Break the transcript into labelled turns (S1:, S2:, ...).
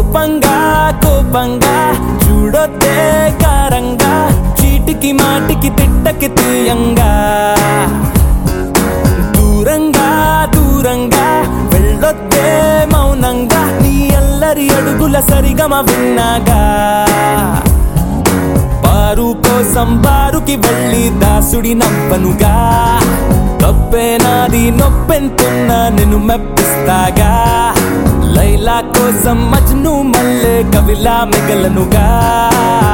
S1: కోపంగా కోపంగా చూడొద్దే కారంగా చీటికి మాటికి తిట్టకి తీయంగా దూరంగా దూరంగా వెళ్ళొద్దే మౌనంగా నీ అల్లరి అడుగుల సరిగమ విన్నాగా బారు కోసం బారుకి వెళ్ళి దాసుడి నవ్వనుగా తప్పే నాది నొప్పెంతున్నా నిన్ను మెప్పిస్తాగా లైలా కోసం మజ్ను మల్లె కవిలా మిగలనుగా